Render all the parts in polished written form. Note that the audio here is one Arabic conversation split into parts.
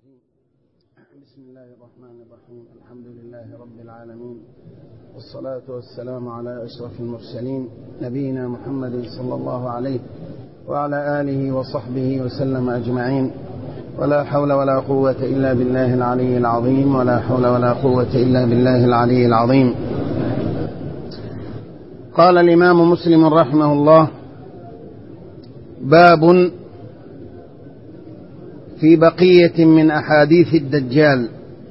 الرجيم. بسم الله الرحمن الرحيم. الحمد لله رب العالمين، والصلاة والسلام على أشرف المرسلين نبينا محمد صلى الله عليه وعلى آله وصحبه وسلم أجمعين. ولا حول ولا قوة إلا بالله العلي العظيم، ولا حول ولا قوة إلا بالله العلي العظيم. قال الإمام مسلم رحمه الله: باب في بقية من أحاديث الدجال.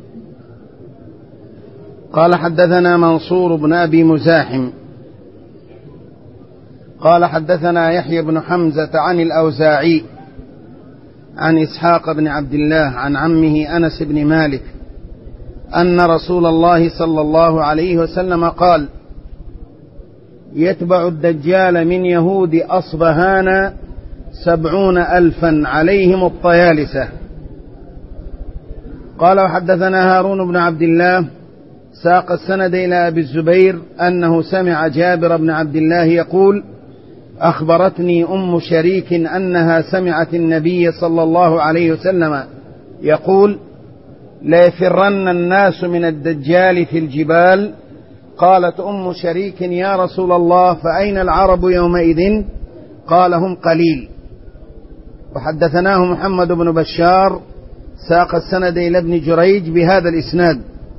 قال: حدثنا منصور بن أبي مزاحم قال: حدثنا يحيى بن حمزة عن الأوزاعي عن إسحاق بن عبد الله عن عمه أنس بن مالك أن رسول الله صلى الله عليه وسلم قال: يتبع الدجال من يهود أصبهان 70,000 عليهم الطيالسة. قال: وحدثنا هارون بن عبد الله ساق السند إلى أبي الزبير أنه سمع جابر بن عبد الله يقول: أخبرتني أم شريك أنها سمعت النبي صلى الله عليه وسلم يقول: ليفرن الناس من الدجال في الجبال. قالت أم شريك: يا رسول الله، فأين العرب يومئذ؟ قال: هم قليل. وحدثناه محمد بن بشار ساق السند إلى ابن جريج بهذا الإسناد.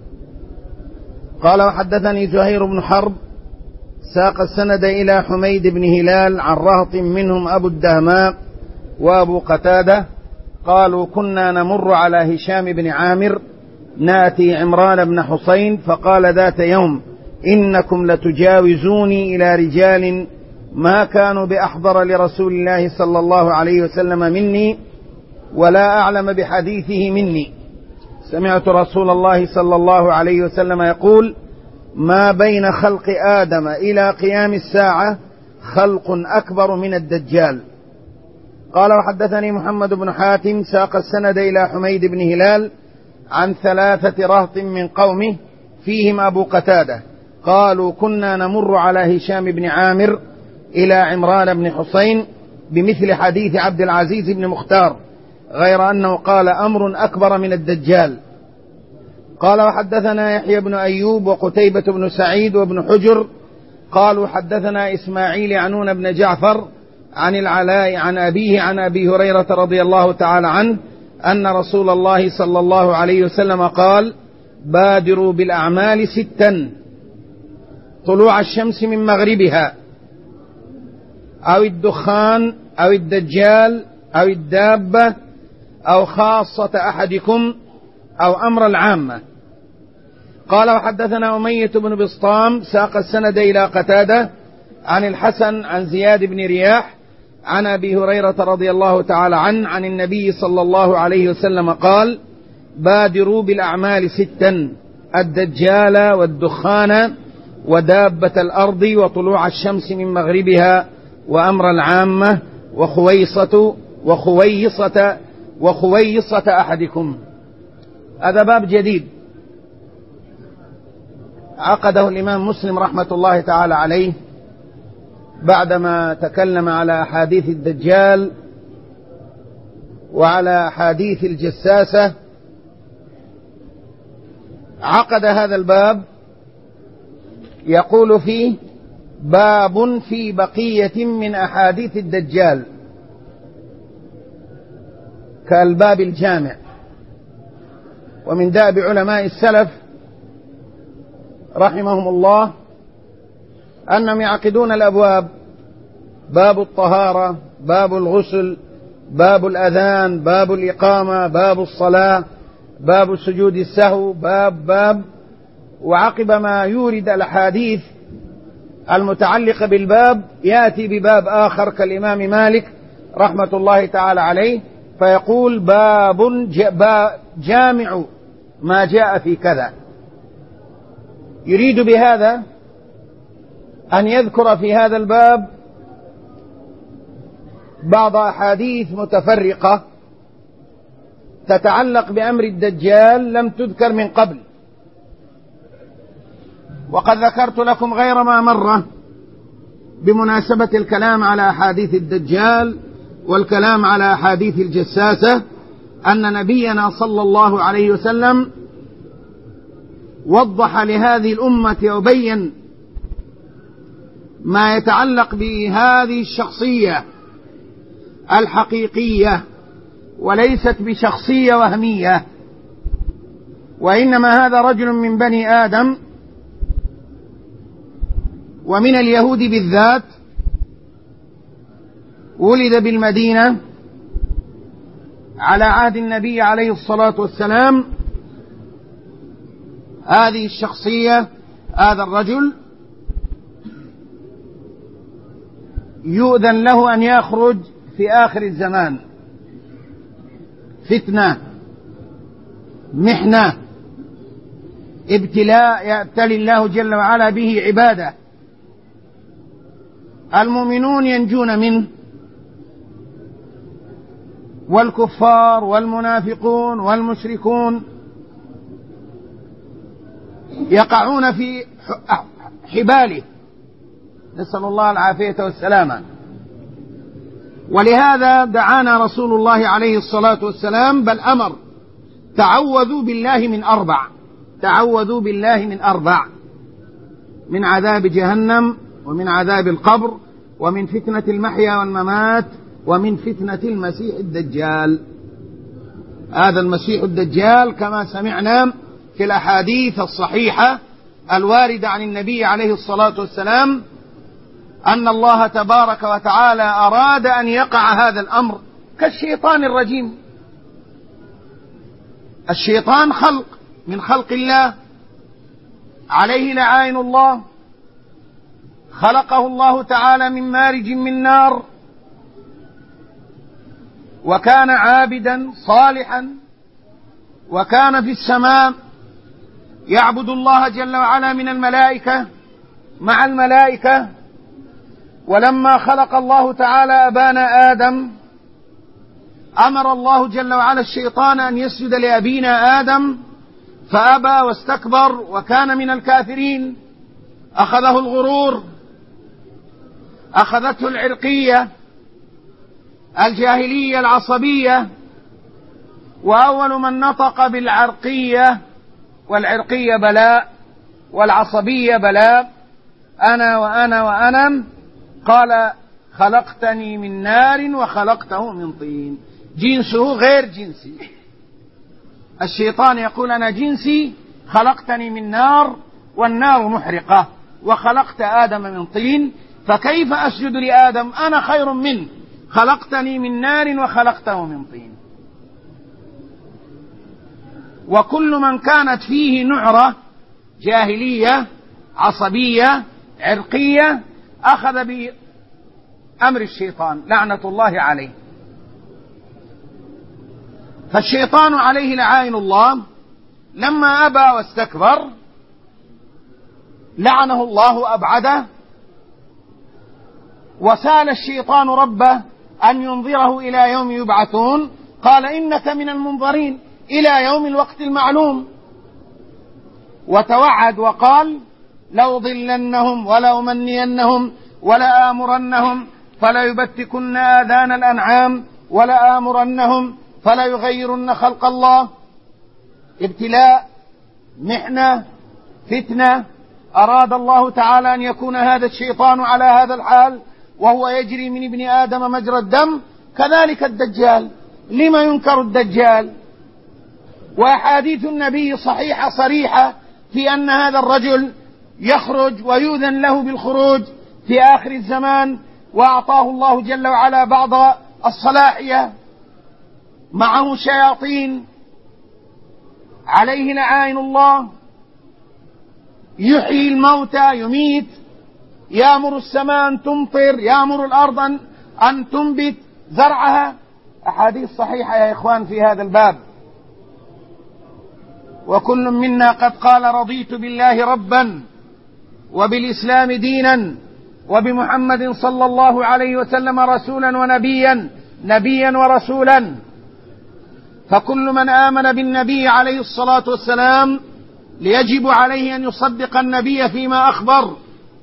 قال: وحدثني زهير بن حرب ساق السند إلى حميد بن هلال عن رهط منهم أبو الدهماء وأبو قتادة قالوا: كنا نمر على هشام بن عامر ناتي عمران بن حسين فقال ذات يوم: إنكم لتجاوزوني إلى رجال ما كانوا بأحضر لرسول الله صلى الله عليه وسلم مني ولا أعلم بحديثه مني. سمعت رسول الله صلى الله عليه وسلم يقول: ما بين خلق آدم إلى قيام الساعة خلق أكبر من الدجال. قال: وحدثني محمد بن حاتم ساق السند إلى حميد بن هلال عن 3 رهط من قومه فيهم أبو قتادة قالوا: كنا نمر على هشام بن عامر إلى عمران بن حسين بمثل حديث عبد العزيز بن مختار، غير أنه قال: أمر أكبر من الدجال. قال: وحدثنا يحيى بن أيوب وقتيبة بن سعيد وابن حجر قالوا: حدثنا إسماعيل عنون بن جعفر عن العلاء عن أبيه عن أبي هريرة رضي الله تعالى عنه أن رسول الله صلى الله عليه وسلم قال: بادروا بالأعمال 6: طلوع الشمس من مغربها، أو الدخان، أو الدجال، أو الدابة، أو خاصة أحدكم، أو أمر العامة. قال: وحدثنا أمية بن بسطام ساق السند إلى قتادة عن الحسن عن زياد بن رياح عن أبي هريرة رضي الله تعالى عنه عن النبي صلى الله عليه وسلم قال: بادروا بالأعمال 6: الدجال والدخان ودابة الأرض وطلوع الشمس من مغربها وأمر العامة وخويصة أحدكم. هذا باب جديد عقده الإمام مسلم رحمة الله تعالى عليه بعدما تكلم على أحاديث الدجال وعلى أحاديث الجساسة. عقد هذا الباب يقول فيه: باب في بقية من أحاديث الدجال، كالباب الجامع. ومن دأب علماء السلف رحمهم الله أنهم يعقدون الأبواب: باب الطهارة، باب الغسل، باب الأذان، باب الإقامة، باب الصلاة، باب سجود السهو، باب. وعقب ما يورد الأحاديث المتعلقة بالباب يأتي بباب آخر كالإمام مالك رحمة الله تعالى عليه فيقول: باب جامع ما جاء في كذا. يريد بهذا أن يذكر في هذا الباب بعض أحاديث متفرقة تتعلق بأمر الدجال لم تذكر من قبل. وقد ذكرت لكم غير ما مرة بمناسبة الكلام على أحاديث الدجال والكلام على أحاديث الجساسة أن نبينا صلى الله عليه وسلم وضح لهذه الأمة وبين ما يتعلق بهذه الشخصية الحقيقية، وليست بشخصية وهمية، وإنما هذا رجل من بني آدم ومن اليهود بالذات، ولد بالمدينة على عهد النبي عليه الصلاة والسلام. هذه الشخصية، هذا الرجل يؤذن له أن يخرج في آخر الزمان، فتنة، محنة، ابتلاء يبتلي الله جل وعلا به عباده، المؤمنون ينجون منه، والكفار والمنافقون والمشركون يقعون في حباله، نسأل الله العافية والسلامة. ولهذا دعانا رسول الله عليه الصلاة والسلام، بل أمر: تعوذوا بالله من أربع، تعوذوا بالله من أربع: من عذاب جهنم، ومن عذاب القبر، ومن فتنة المحيا والممات، ومن فتنة المسيح الدجال. هذا المسيح الدجال كما سمعنا في الأحاديث الصحيحة الواردة عن النبي عليه الصلاة والسلام أن الله تبارك وتعالى أراد أن يقع هذا الأمر كالشيطان الرجيم. الشيطان خلق من خلق الله، عليه لعائن الله، خلقه الله تعالى من مارج من نار، وكان عابدا صالحا، وكان في السماء يعبد الله جل وعلا من الملائكة مع الملائكة. ولما خلق الله تعالى أبانا آدم أمر الله جل وعلا الشيطان أن يسجد لأبينا آدم، فأبى واستكبر وكان من الكافرين. أخذه الغرور، أخذته العرقية، الجاهلية العصبية، وأول من نطق بالعرقية، والعرقية بلاء والعصبية بلاء، أنا وأنا وأنا، قال: خلقتني من نار وخلقته من طين. جنسه غير جنسي. الشيطان يقول: أنا جنسي خلقتني من نار والنار محرقة، وخلقت آدم من طين، فكيف أسجد لآدم؟ أنا خير منه، خلقتني من نار وخلقته من طين. وكل من كانت فيه نعرة جاهلية عصبية عرقية أخذ بأمر الشيطان لعنة الله عليه. فالشيطان عليه لعائن الله لما أبى واستكبر لعنه الله وأبعده، وسال الشيطان ربه أن ينظره إلى يوم يبعثون، قال: إنك من المنظرين إلى يوم الوقت المعلوم. وتوعد وقال: لأضلنهم ولأمنينهم ولآمرنهم فليبتكن آذان الأنعام ولآمرنهم فليغيرن خلق الله. ابتلاء، محنة، فتنة. أراد الله تعالى أن يكون هذا الشيطان على هذا الحال وهو يجري من ابن آدم مجرى الدم. كذلك الدجال. لما ينكر الدجال؟ وأحاديث النبي صحيحة صريحة في أن هذا الرجل يخرج ويؤذن له بالخروج في آخر الزمان، وأعطاه الله جل وعلا بعض الصلاحية، معه شياطين عليه لعائن الله، يحيي الموتى، يميت، يأمر السماء أن تمطر، يأمر الأرض أن تنبت زرعها. أحاديث صحيحة يا إخوان في هذا الباب. وكل منا قد قال: رضيت بالله ربا وبالإسلام دينا وبمحمد صلى الله عليه وسلم رسولا ونبيا، نبيا ورسولا. فكل من آمن بالنبي عليه الصلاة والسلام يجب عليه أن يصدق النبي فيما أخبر،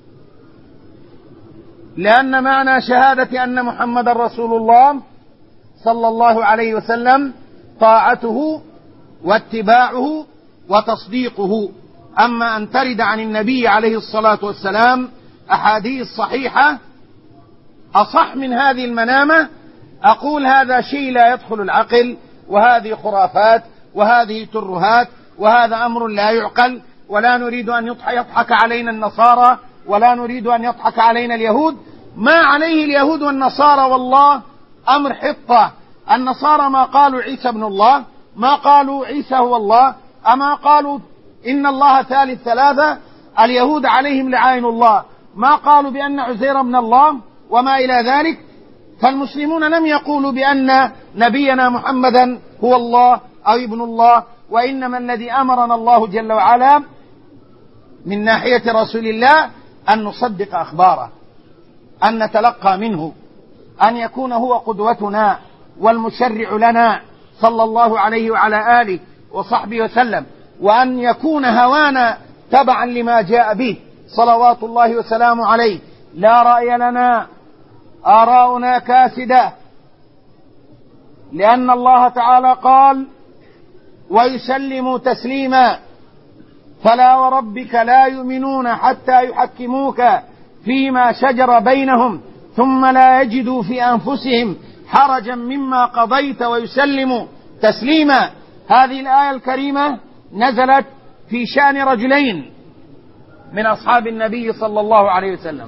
لأن معنى شهادة أن محمد رسول الله صلى الله عليه وسلم طاعته واتباعه وتصديقه. أما أن ترد عن النبي عليه الصلاة والسلام أحاديث صحيحة أصح من هذه المنامة، أقول هذا شيء لا يدخل العقل، وهذه خرافات، وهذه ترهات، وهذا أمر لا يعقل، ولا نريد أن يضحك علينا النصارى، ولا نريد أن يضحك علينا اليهود. ما عليه اليهود والنصارى والله أمر حطة. النصارى ما قالوا عيسى ابن الله، ما قالوا عيسى هو الله، أما قالوا إن الله ثالث ثلاثة. اليهود عليهم لعائن الله ما قالوا بأن عزير ابن الله وما إلى ذلك. فالمسلمون لم يقولوا بأن نبينا محمدا هو الله أو ابن الله، وإنما الذي أمرنا الله جل وعلا من ناحية رسول الله أن نصدق أخباره، أن نتلقى منه، أن يكون هو قدوتنا والمشرع لنا صلى الله عليه وعلى آله وصحبه وسلم، وأن يكون هوانا تبعا لما جاء به صلوات الله وسلامه عليه. لا رأي لنا، آراؤنا كاسدة، لأن الله تعالى قال ويسلموا تسليما. فلا وربك لا يؤمنون حتى يحكموك فيما شجر بينهم ثم لا يجدوا في أنفسهم حرجا مما قضيت ويسلموا تسليما. هذه الآية الكريمة نزلت في شأن رجلين من أصحاب النبي صلى الله عليه وسلم،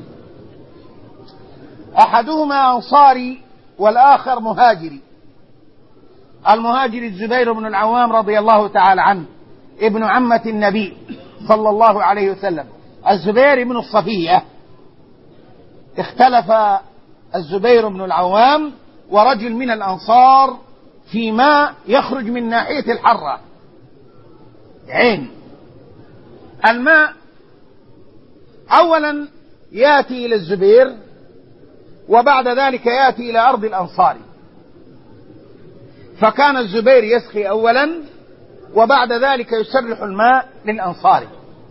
أحدهما أنصاري والآخر مهاجري. المهاجر الزبير بن العوام رضي الله تعالى عنه، ابن عمة النبي صلى الله عليه وسلم. الزبير بن الصفية. اختلف الزبير بن العوام ورجل من الأنصار في ماء يخرج من ناحية الحرة، عين الماء. أولا يأتي إلى الزبير، وبعد ذلك يأتي إلى أرض الأنصار. فكان الزبير يسقي أولا، وبعد ذلك يسرح الماء للأنصاري.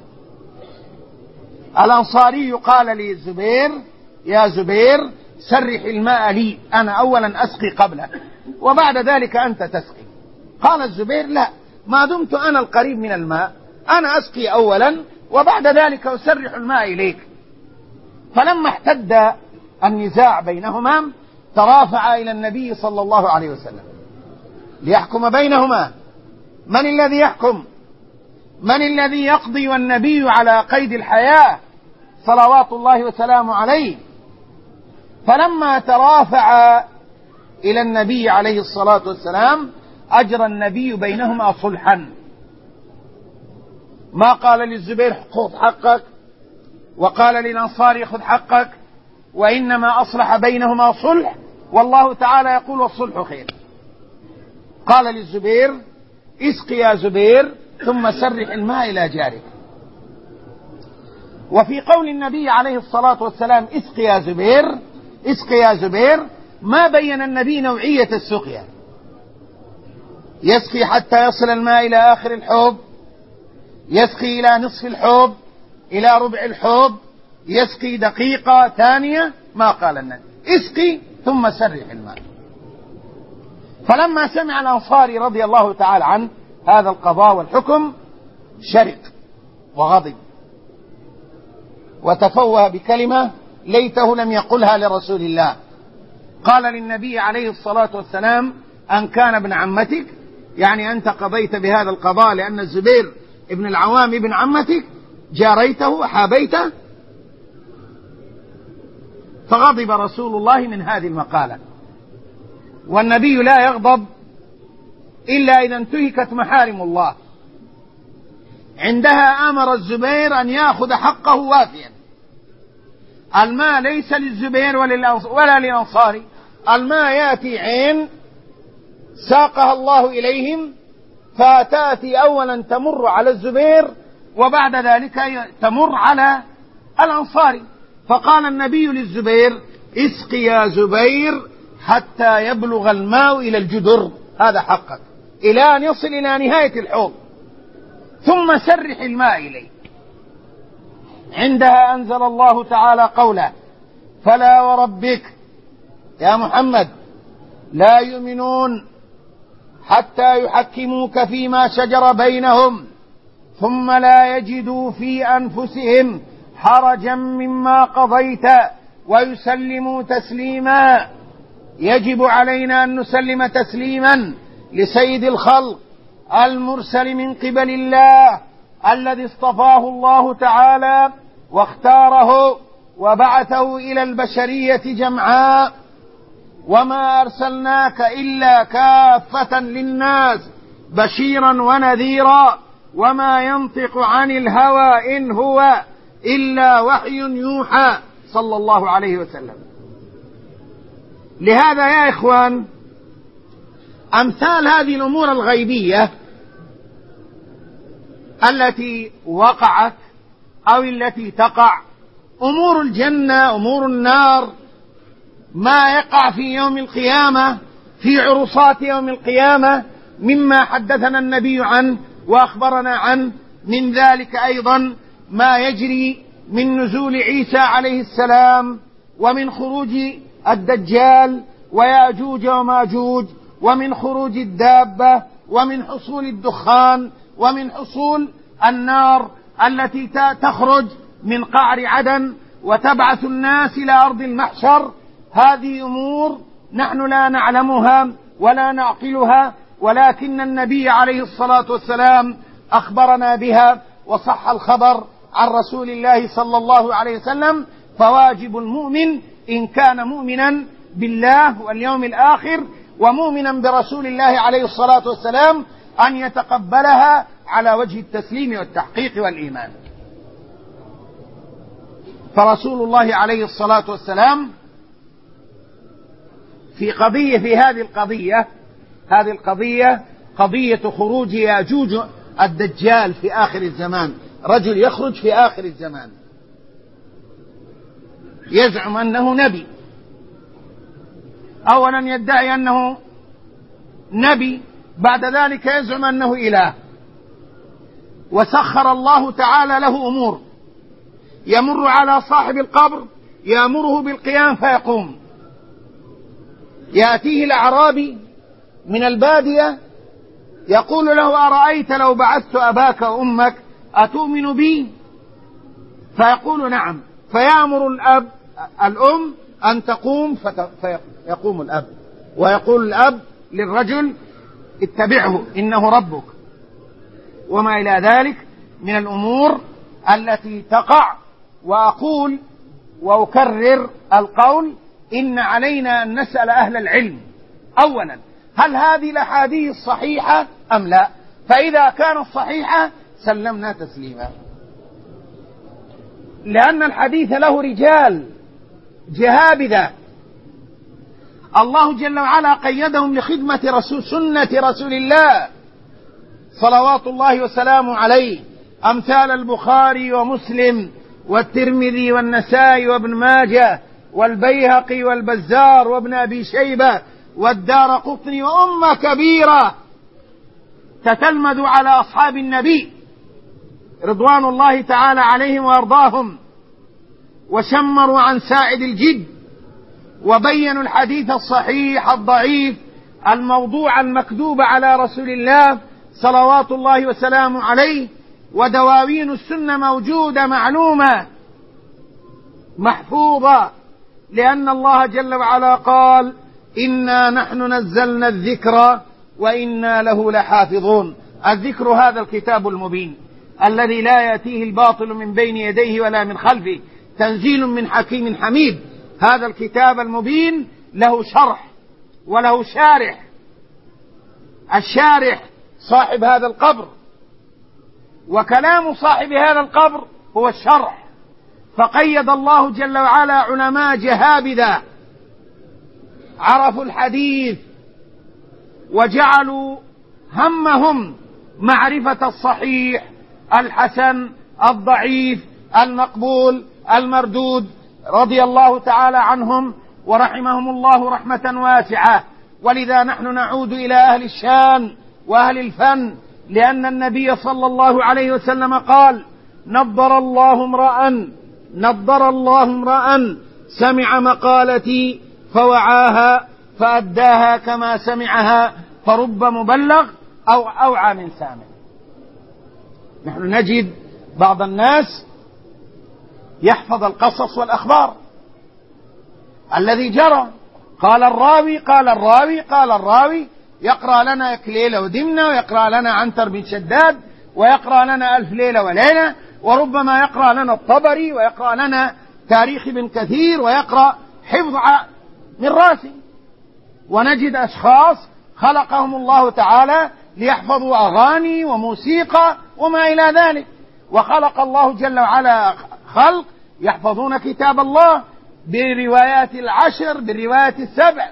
الأنصاري قال للزبير يا زبير سرح الماء لي، أنا أولا أسقي قبلك وبعد ذلك أنت تسقي. قال الزبير لا، ما دمت أنا القريب من الماء أنا أسقي أولا وبعد ذلك أسرح الماء إليك. فلما احتد النزاع بينهما ترافع إلى النبي صلى الله عليه وسلم ليحكم بينهما. من الذي يحكم؟ من الذي يقضي والنبي على قيد الحياة صلوات الله وسلامه عليه؟ فلما ترافع إلى النبي عليه الصلاة والسلام أجرى النبي بينهما صلحا. ما قال للزبير خذ حقك وقال للأنصار خذ حقك، وإنما أصلح بينهما صلح، والله تعالى يقول والصلح خير. قال للزبير اسقي يا زبير ثم سرح الماء إلى جارك. وفي قول النبي عليه الصلاة والسلام اسقي يا زبير، اسقي يا زبير، ما بين النبي نوعية السقيا. يسقي حتى يصل الماء إلى آخر الحوض، يسقي إلى نصف الحوض، إلى ربع الحوض، يسقي دقيقة ثانية، ما قال النبي اسقي ثم سرح الماء. فلما سمع الأنصاري رضي الله تعالى عنه هذا القضاء والحكم شرق وغضب وتفوه بكلمة ليته لم يقلها لرسول الله. قال للنبي عليه الصلاة والسلام أن كان ابن عمتك، يعني أنت قضيت بهذا القضاء لأن الزبير ابن العوام ابن عمتك، جاريته وحابيته. فغضب رسول الله من هذه المقالة. والنبي لا يغضب إلا إذا انتهكت محارم الله. عندها أمر الزبير أن يأخذ حقه وافيا. الماء ليس للزبير ولا للأنصاري، الماء يأتي عين ساقها الله إليهم، فتأتي أولا تمر على الزبير وبعد ذلك تمر على الأنصاري. فقال النبي للزبير اسقي يا زبير حتى يبلغ الماء إلى الجدر، هذا حقك، إلى أن يصل إلى نهاية الحوض، ثم سرح الماء إليه. عندها أنزل الله تعالى قوله فلا وربك يا محمد لا يؤمنون حتى يحكموك فيما شجر بينهم ثم لا يجدوا في أنفسهم حرجا مما قضيت ويسلموا تسليما. يجب علينا أن نسلم تسليما لسيد الخلق المرسل من قبل الله الذي اصطفاه الله تعالى واختاره وبعثه إلى البشرية جمعاء، وما أرسلناك إلا كافة للناس بشيرا ونذيرا، وما ينطق عن الهوى إن هو إلا وحي يوحى، صلى الله عليه وسلم. لهذا يا إخوان، أمثال هذه الأمور الغيبية التي وقعت أو التي تقع، أمور الجنة، أمور النار، ما يقع في يوم القيامة، في عرصات يوم القيامة، مما حدثنا النبي عنه وأخبرنا عنه. من ذلك أيضا ما يجري من نزول عيسى عليه السلام، ومن خروج الدجال ويأجوج وماجوج، ومن خروج الدابة، ومن حصول الدخان، ومن حصول النار التي تخرج من قعر عدن وتبعث الناس إلى أرض المحشر. هذه أمور نحن لا نعلمها ولا نعقلها، ولكن النبي عليه الصلاة والسلام أخبرنا بها وصح الخبر عن رسول الله صلى الله عليه وسلم. فواجب المؤمن إن كان مؤمنا بالله واليوم الآخر ومؤمنا برسول الله عليه الصلاة والسلام أن يتقبلها على وجه التسليم والتحقيق والإيمان. فرسول الله عليه الصلاة والسلام في هذه القضية قضية خروج يأجوج الدجال في آخر الزمان. رجل يخرج في آخر الزمان يزعم أنه نبي، أولا يدعي أنه نبي، بعد ذلك يزعم أنه إله. وسخر الله تعالى له أمور، يمر على صاحب القبر يأمره بالقيام فيقوم، يأتيه الأعرابي من البادية يقول له: أرأيت لو بعثت أباك وأمك أتؤمن بي؟ فيقول: نعم. فيأمر الأم أن تقوم فيقوم الأب، ويقول الأب للرجل: اتبعه إنه ربك، وما إلى ذلك من الأمور التي تقع. وأقول وأكرر القول: إن علينا أن نسأل أهل العلم أولا هل هذه الأحاديث صحيحة أم لا؟ فإذا كانت صحيحة سلمنا تسليما، لأن الحديث له رجال جهابذة الله جل وعلا قيدهم لخدمة سنة رسول الله صلوات الله وسلامه عليه، أمثال البخاري ومسلم والترمذي والنسائي وابن ماجه والبيهقي والبزار وابن أبي شيبة والدارقطني، وأمة كبيرة تتلمذ على أصحاب النبي رضوان الله تعالى عليهم وأرضاهم، وشمروا عن ساعد الجد، وبينوا الحديث الصحيح الضعيف الموضوع المكذوب على رسول الله صلوات الله وسلامه عليه. ودواوين السنة موجودة معلومة محفوظة، لأن الله جل وعلا قال: إنا نحن نزلنا الذكر وإنا له لحافظون. الذكر هذا الكتاب المبين الذي لا يأتيه الباطل من بين يديه ولا من خلفه، تنزيل من حكيم حميد. هذا الكتاب المبين له شرح وله شارح، الشارح صاحب هذا القبر، وكلام صاحب هذا القبر هو الشرح. فقيد الله جل وعلا علماء جهابذة عرفوا الحديث وجعلوا همهم معرفة الصحيح الحسن الضعيف المقبول المردود، رضي الله تعالى عنهم ورحمهم الله رحمة واسعة. ولذا نحن نعود إلى أهل الشان وأهل الفن، لأن النبي صلى الله عليه وسلم قال: نضر الله امرأ سمع مقالتي فوعاها فأداها كما سمعها فرب مبلغ أو أوعى من سامع. نحن نجد بعض الناس يحفظ القصص والأخبار الذي جرى، قال الراوي قال الراوي قال الراوي، يقرأ لنا ليلة ودمنة، ويقرأ لنا عنتر بن شداد، ويقرأ لنا ألف ليلة وليلة، وربما يقرأ لنا الطبري، ويقرأ لنا تاريخ ابن كثير، ويقرأ حفظ من راسه. ونجد أشخاص خلقهم الله تعالى ليحفظوا أغاني وموسيقى وما إلى ذلك، وخلق الله جل وعلا خلق يحفظون كتاب الله بالروايات 10 بالروايات 7.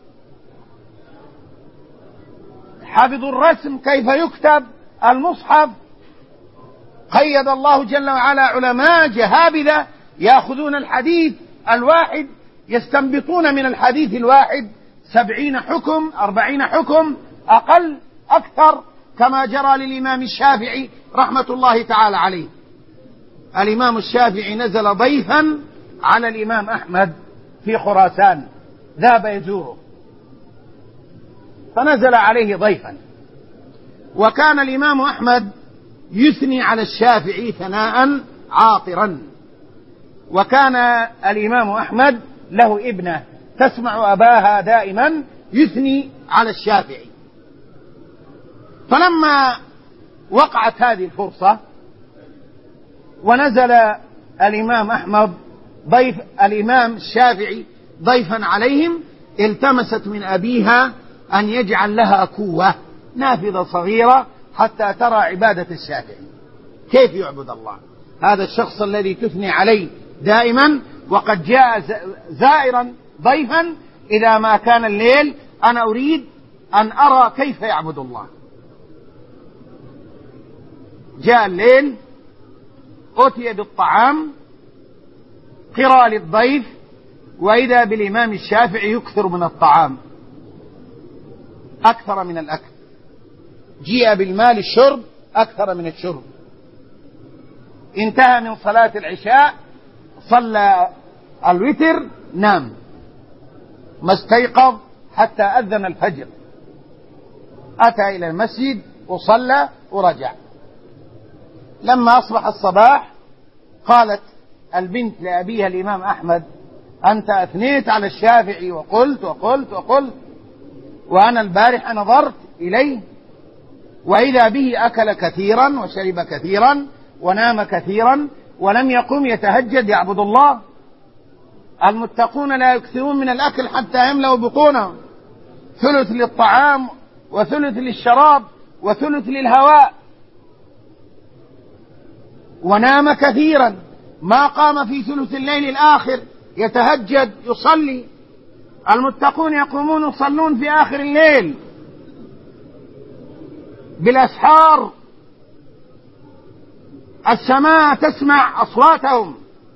حفظوا الرسم كيف يكتب المصحف. قيد الله جل وعلا علماء جهابذة يأخذون الحديث الواحد يستنبطون من الحديث الواحد 70 حكم 40 حكم أقل أكثر، كما جرى للإمام الشافعي رحمة الله تعالى عليه. الإمام الشافعي نزل ضيفا على الإمام أحمد في خراسان، ذهب يزوره فنزل عليه ضيفا، وكان الإمام أحمد يثني على الشافعي ثناء عاطرا. وكان الإمام أحمد له ابنة تسمع أباها دائما يثني على الشافعي. فلما وقعت هذه الفرصة ونزل الإمام أحمد ضيف الإمام الشافعي ضيفا عليهم، التمست من أبيها أن يجعل لها كوة نافذة صغيرة حتى ترى عبادة الشافعي كيف يعبد الله، هذا الشخص الذي تثني عليه دائما وقد جاء زائرا ضيفا، إذا ما كان الليل أنا أريد أن أرى كيف يعبد الله. جاء الليل، أتي بالطعام قرى للضيف، وإذا بالإمام الشافعي يكثر من الطعام أكثر من الأكل، جيء بالمال الشرب أكثر من الشرب. انتهى من صلاة العشاء، صلى الوتر، نام، ما استيقظ حتى أذن الفجر، أتى إلى المسجد وصلى ورجع. لما أصبح الصباح قالت البنت لأبيها الإمام أحمد: أنت أثنيت على الشافعي وقلت وقلت وقلت، وأنا البارحة نظرت إليه وإذا به أكل كثيرا وشرب كثيرا ونام كثيرا ولم يقم يتهجد يعبد الله. المتقون لا يكثرون من الأكل حتى يملأوا بطونهم، ثلث للطعام وثلث للشراب وثلث للهواء. ونام كثيرا، ما قام في ثلث الليل الآخر يتهجد يصلي. المتقون يقومون يصلون في آخر الليل بالأسحار، السماء تسمع أصواتهم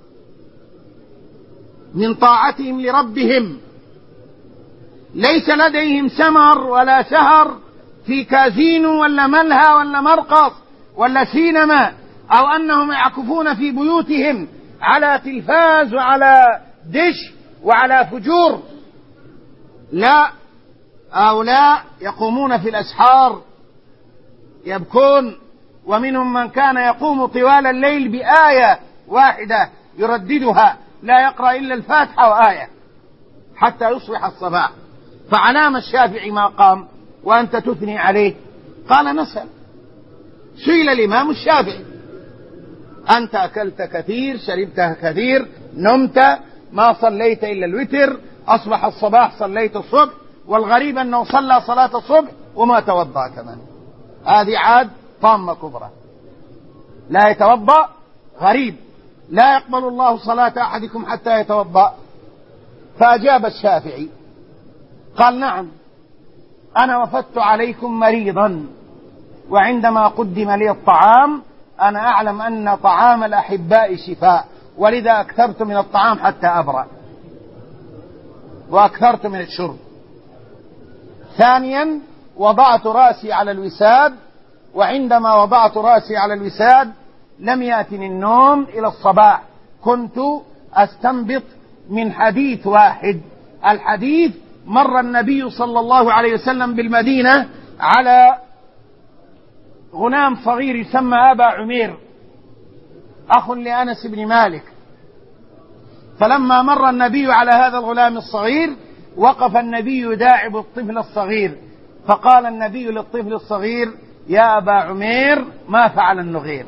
من طاعتهم لربهم. ليس لديهم سمر ولا سهر في كازينو ولا ملهى ولا مرقص ولا سينما، أو أنهم يعكفون في بيوتهم على تلفاز وعلى دش وعلى فجور. لا، هؤلاء يقومون في الأسحار يبكون، ومنهم من كان يقوم طوال الليل بآية واحدة يرددها، لا يقرأ إلا الفاتحة وآية حتى يصبح الصباح. فعلام الشافعي ما قام وأنت تثني عليه؟ قال: نسأل. سئل الإمام الشافعي: أنت أكلت كثير، شربت كثير، نمت، ما صليت إلا الوتر، أصبح الصباح صليت الصبح، والغريب أنه صلى صلاة الصبح وما توضأ كمان. هذه عاد طامة كبرى، لا يتوضأ، غريب، لا يقبل الله صلاة أحدكم حتى يتوضأ. فأجاب الشافعي قال: نعم، أنا وفدت عليكم مريضا، وعندما قدم لي الطعام أنا أعلم أن طعام الأحباء شفاء، ولذا أكثرت من الطعام حتى أبرأ، وأكثرت من الشرب. ثانيا، وضعت رأسي على الوساد، وعندما وضعت رأسي على الوساد لم يأتني النوم إلى الصباح، كنت أستنبط من حديث واحد، الحديث مر النبي صلى الله عليه وسلم بالمدينة على غلام صغير يسمى أبا عمير، أخ لأنس بن مالك. فلما مر النبي على هذا الغلام الصغير وقف النبي يداعب الطفل الصغير، فقال النبي للطفل الصغير: يا أبا عمير ما فعل النغير؟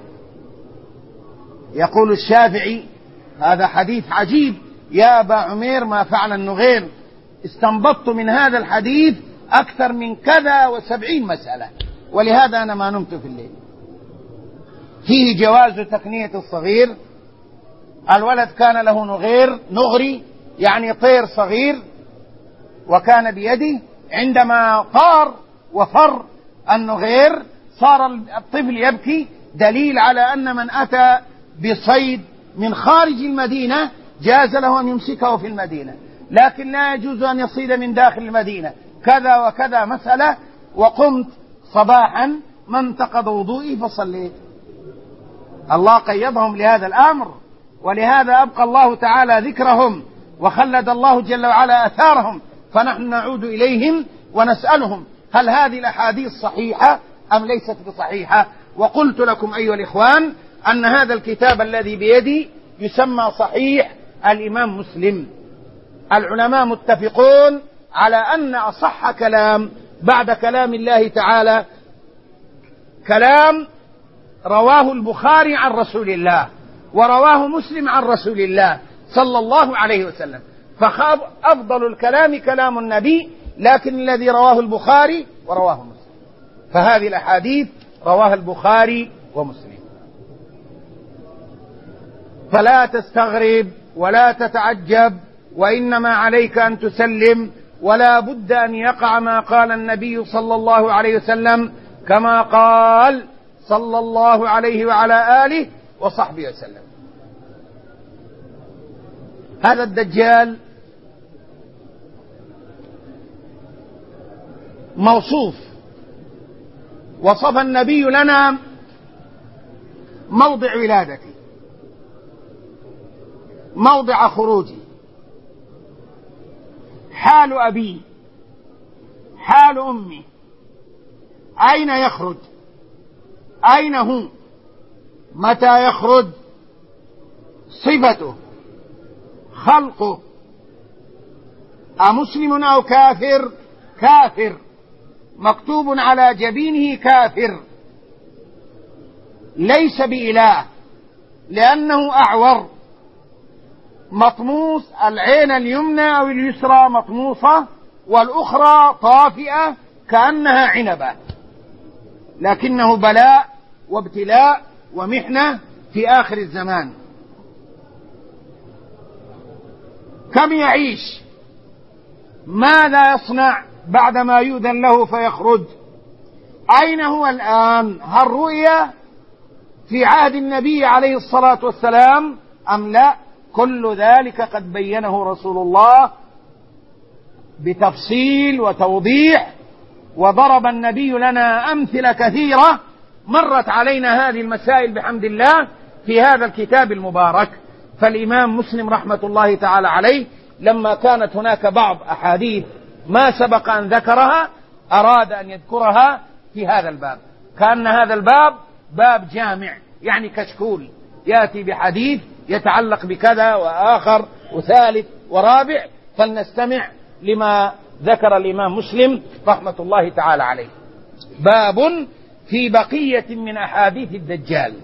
يقول الشافعي: هذا حديث عجيب، يا أبا عمير ما فعل النغير. استنبطت من هذا الحديث أكثر من كذا 70 مسألة، ولهذا أنا ما نمت في الليل. فيه جواز تكنية الصغير. الولد كان له نغري يعني طير صغير، وكان بيده. عندما طار وفر النغير صار الطفل يبكي، دليل على أن من أتى بصيد من خارج المدينة جاز له أن يمسكه في المدينة، لكن لا يجوز أن يصيد من داخل المدينة. كذا وكذا مسألة. وقمت صباحا ما انتقض وضوئي فصليت. الله قيضهم لهذا الأمر، ولهذا أبقى الله تعالى ذكرهم وخلد الله جل وعلا أثارهم. فنحن نعود إليهم ونسألهم: هل هذه الأحاديث صحيحة أم ليست بصحيحة؟ وقلت لكم أيها الإخوان أن هذا الكتاب الذي بيدي يسمى صحيح الإمام مسلم. العلماء متفقون على أن أصح كلام بعد كلام الله تعالى كلام رواه البخاري عن رسول الله ورواه مسلم عن رسول الله صلى الله عليه وسلم. فأفضل الكلام كلام النبي، لكن الذي رواه البخاري ورواه مسلم. فهذه الأحاديث رواها البخاري ومسلم. فلا تستغرب ولا تتعجب، وإنما عليك أن تسلم، ولا بد أن يقع ما قال النبي صلى الله عليه وسلم، كما قال صلى الله عليه وعلى آله وصحبه وسلم: هذا الدجال موصوف، وصف النبي لنا موضع ولادته، موضع خروجه، حال أبيه، حال أمه، أين يخرج، أين هو، متى يخرج، صفته، خلقه، أمسلم أو كافر؟ كافر، مكتوب على جبينه كافر، ليس بإله لأنه أعور، مطموس، العين اليمنى أو اليسرى مطموسة والأخرى طافئة كأنها عنبة، لكنه بلاء وابتلاء ومحنة في آخر الزمان. كم يعيش؟ ماذا يصنع بعدما يؤذن له فيخرج؟ أين هو الآن؟ هل رؤيا في عهد النبي عليه الصلاة والسلام أم لا؟ كل ذلك قد بينه رسول الله بتفصيل وتوضيح، وضرب النبي لنا أمثلة كثيرة مرت علينا هذه المسائل بحمد الله في هذا الكتاب المبارك. فالإمام مسلم رحمة الله تعالى عليه لما كانت هناك بعض أحاديث ما سبق أن ذكرها أراد أن يذكرها في هذا الباب، كأن هذا الباب باب جامع، يعني كشكول، يأتي بحديث يتعلق بكذا وآخر وثالث ورابع. فلنستمع لما ذكر الإمام مسلم رحمة الله تعالى عليه. باب في بقية من أحاديث الدجال.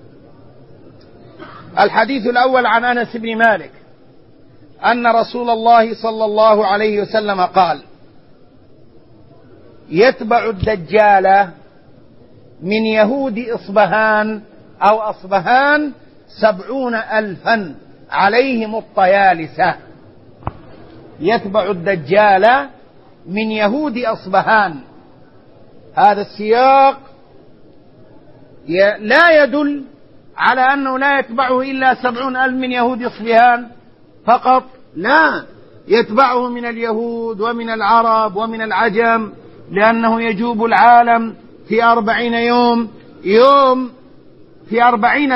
الحديث الأول عن أنس بن مالك أن رسول الله صلى الله عليه وسلم قال: يتبع الدجال من يهود إصبهان أو أصبهان 70,000 عليهم الطيالسة. يتبع الدجال من يهود أصبهان. هذا السياق لا يدل على أنه لا يتبعه إلا 70,000 من يهود أصبهان فقط، لا، يتبعه من اليهود ومن العرب ومن العجم، لأنه يجوب العالم في 40 يوم في 40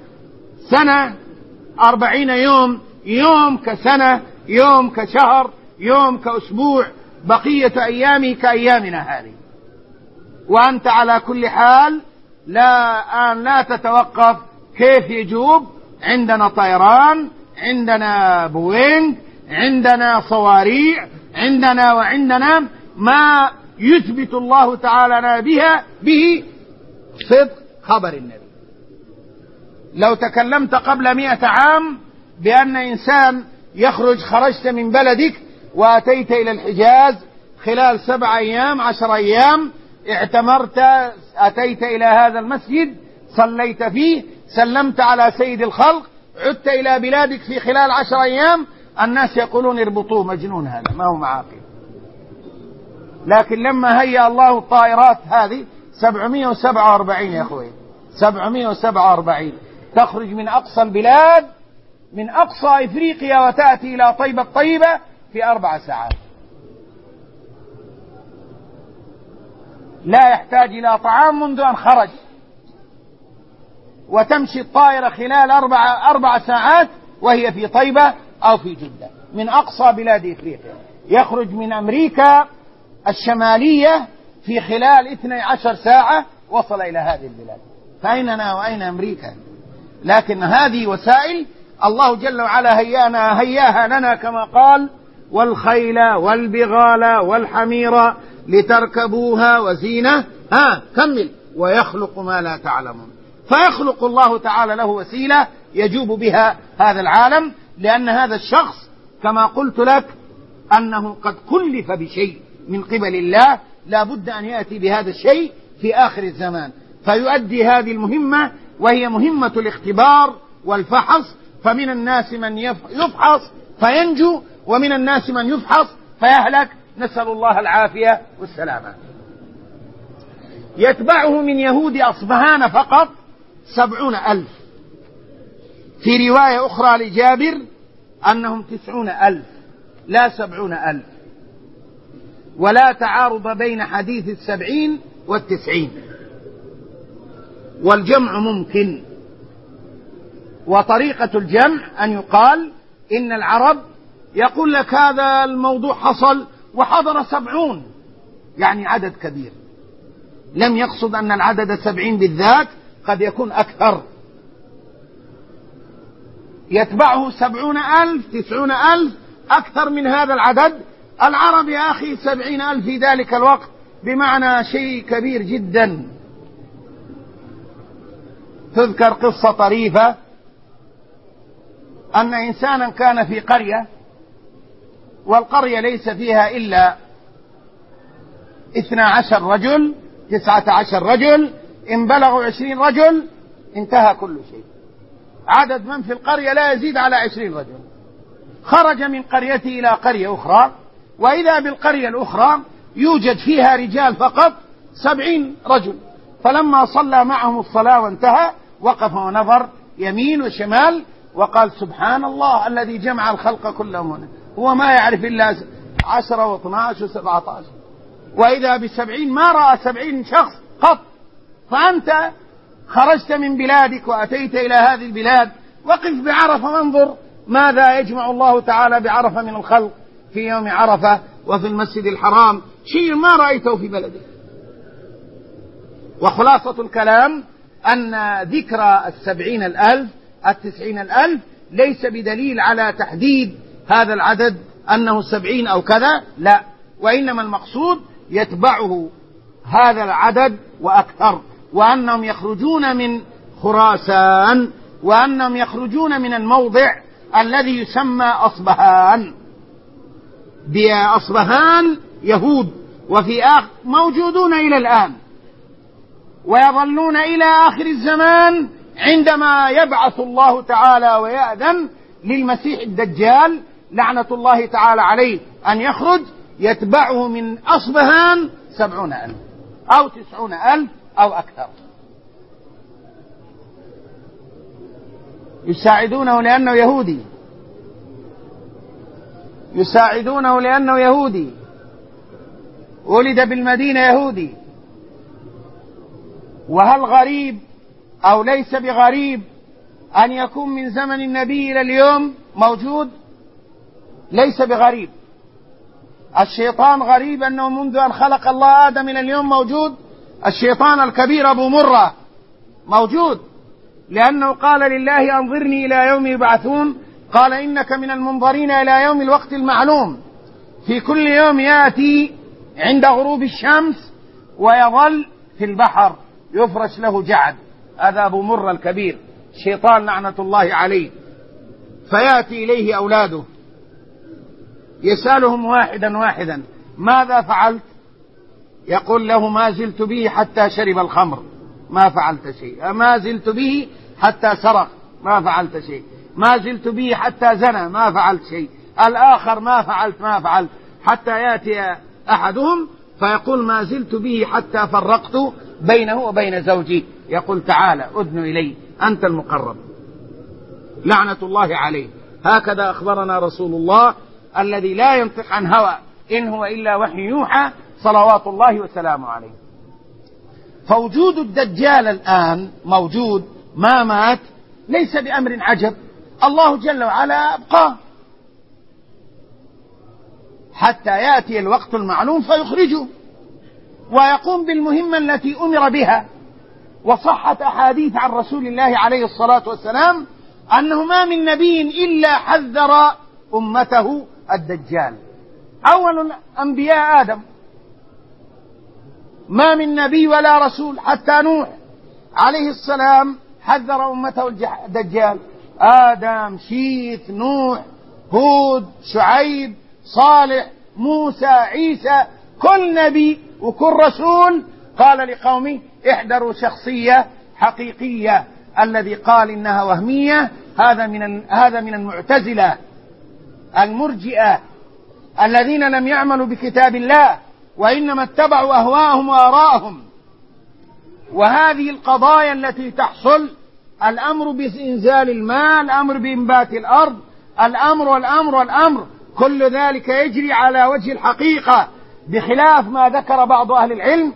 سنة 40 يوم كسنة، يوم كشهر، يوم كأسبوع، بقية أيامه كأيامنا هذه. وأنت على كل حال لا تتوقف. كيف يجوب؟ عندنا طيران، عندنا بوينغ، عندنا صواريخ، عندنا ما يثبت الله تعالى به صدق خبر النبي. لو تكلمت قبل 100 عام بأن إنسان خرجت من بلدك وأتيت إلى الحجاز خلال 7 أيام 10 أيام، اعتمرت، أتيت إلى هذا المسجد، صليت فيه، سلمت على سيد الخلق، عدت إلى بلادك في خلال 10 أيام، الناس يقولون اربطوه، مجنون هذا، ما هو معاقل. لكن لما هيأ الله الطائرات هذه 747 يا أخوي، 747 تخرج من أقصى البلاد، من أقصى إفريقيا، وتأتي إلى طيبة الطيبة في 4 ساعات، لا يحتاج إلى طعام منذ أن خرج، وتمشي الطائرة خلال 4 ساعات وهي في طيبة أو في جدة، من أقصى بلاد إفريقيا. يخرج من أمريكا الشمالية في خلال 12 ساعة وصل إلى هذه البلاد. فأيننا وأين أمريكا؟ لكن هذه وسائل الله جل وعلا هياها لنا كما قال: والخيل والبغال والحمير لتركبوها وزينة. كمل: ويخلق ما لا تعلمون. فيخلق الله تعالى له وسيلة يجوب بها هذا العالم، لأن هذا الشخص كما قلت لك أنه قد كلف بشيء من قبل الله، لا بد أن يأتي بهذا الشيء في آخر الزمان، فيؤدي هذه المهمة، وهي مهمة الاختبار والفحص. فمن الناس من يفحص فينجو، ومن الناس من يفحص فيهلك، نسأل الله العافية والسلامة. يتبعه من يهود أصبهان فقط 70,000. في رواية أخرى لجابر أنهم 90,000 لا 70,000، ولا تعارض بين حديث 70 و90، والجمع ممكن. وطريقة الجمع أن يقال إن العرب يقول لك هذا الموضوع حصل وحضر 70، يعني عدد كبير، لم يقصد أن العدد 70 بالذات، قد يكون أكثر. يتبعه 70,000 90,000 أكثر من هذا العدد. العرب يا أخي 70,000 في ذلك الوقت بمعنى شيء كبير جدا. تذكر قصة طريفة أن إنسانا كان في قرية، والقرية ليس فيها إلا 12 رجل 19 رجل، إن بلغوا 20 رجل انتهى كل شيء. عدد من في القرية لا يزيد على 20 رجل. خرج من قريته إلى قرية أخرى، وإذا بالقرية الأخرى يوجد فيها رجال فقط 70 رجل. فلما صلى معهم الصلاة وانتهى، وقف ونظر يمين وشمال وقال: سبحان الله الذي جمع الخلق كلهم هنا، هو ما يعرف إلا 10 و12 و17، وإذا ب70 ما رأى 70 شخص قط. فأنت خرجت من بلادك وأتيت إلى هذه البلاد، وقف بعرفة وانظر ماذا يجمع الله تعالى بعرفة من الخلق في يوم عرفة وفي المسجد الحرام، شيء ما رأيته في بلدك. وخلاصة الكلام أن ذكر 70,000 90,000 ليس بدليل على تحديد هذا العدد أنه 70 أو كذا، لا، وإنما المقصود يتبعه هذا العدد وأكثر، وأنهم يخرجون من خراسان، وأنهم يخرجون من الموضع الذي يسمى أصبهان. بأصبهان يهود، وفي موجودون إلى الآن، ويظلون إلى آخر الزمان عندما يبعث الله تعالى ويأذن للمسيح الدجال لعنة الله تعالى عليه أن يخرج، يتبعه من أصبهان 70,000 أو 90,000 أو أكثر. يساعدونه لأنه يهودي، يساعدونه لأنه يهودي، ولد بالمدينة يهودي. وهل غريب أو ليس بغريب أن يكون من زمن النبي إلى اليوم موجود؟ ليس بغريب، الشيطان غريب أنه منذ أن خلق الله آدم إلى اليوم موجود. الشيطان الكبير أبو مرة موجود، لأنه قال لله أنظرني إلى يوم يبعثون، قال إنك من المنظرين إلى يوم الوقت المعلوم. في كل يوم يأتي عند غروب الشمس ويظل في البحر يفرش له جعد. هذا أبو مرة الكبير شيطان لعنة الله عليه. فيأتي إليه أولاده يسألهم واحدا واحدا ماذا فعلت؟ يقول له ما زلت به حتى شرب الخمر ما فعلت شيء، ما زلت به حتى سرق ما فعلت شيء، ما زلت به حتى زنى ما فعلت شيء، الآخر ما فعلت، حتى يأتي أحدهم فيقول ما زلت به حتى فرقت بينه وبين زوجي، يقول تعالى أدن إلي أنت المقرب لعنة الله عليه. هكذا أخبرنا رسول الله الذي لا ينطق عن هوى إن هو إلا وحي يوحى صلوات الله وسلامه عليه. فوجود الدجال الآن موجود ما مات ليس بأمر عجب، الله جل وعلا أبقاه حتى يأتي الوقت المعلوم فيخرجه ويقوم بالمهمة التي أمر بها. وصحت أحاديث عن رسول الله عليه الصلاة والسلام أنه ما من نبي إلا حذر أمته الدجال. أول الأنبياء آدم، ما من نبي ولا رسول حتى نوح عليه السلام حذر أمته الدجال. آدم، شيث، نوح، هود، شعيب، صالح، موسى، عيسى، كل نبي وكل رسول قال لقومه احذروا شخصية حقيقية. الذي قال إنها وهمية هذا من المعتزلة المرجئة الذين لم يعملوا بكتاب الله وإنما اتبعوا أهواءهم وآراءهم. وهذه القضايا التي تحصل، الأمر بإنزال الماء، الأمر بإنبات الأرض، الأمر كل ذلك يجري على وجه الحقيقة، بخلاف ما ذكر بعض أهل العلم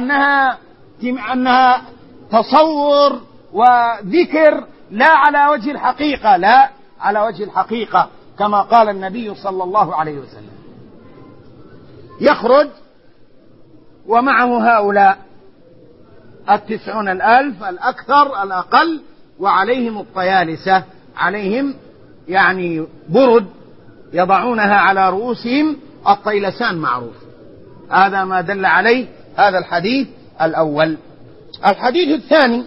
أنها تصور وذكر لا على وجه الحقيقة، لا على وجه الحقيقة كما قال النبي صلى الله عليه وسلم. يخرج ومعه هؤلاء 90,000 الأكثر الأقل، وعليهم الطيالسة، عليهم يعني برد يضعونها على رؤوسهم، الطيلسان معروف. هذا ما دل عليه هذا الحديث الأول. الحديث الثاني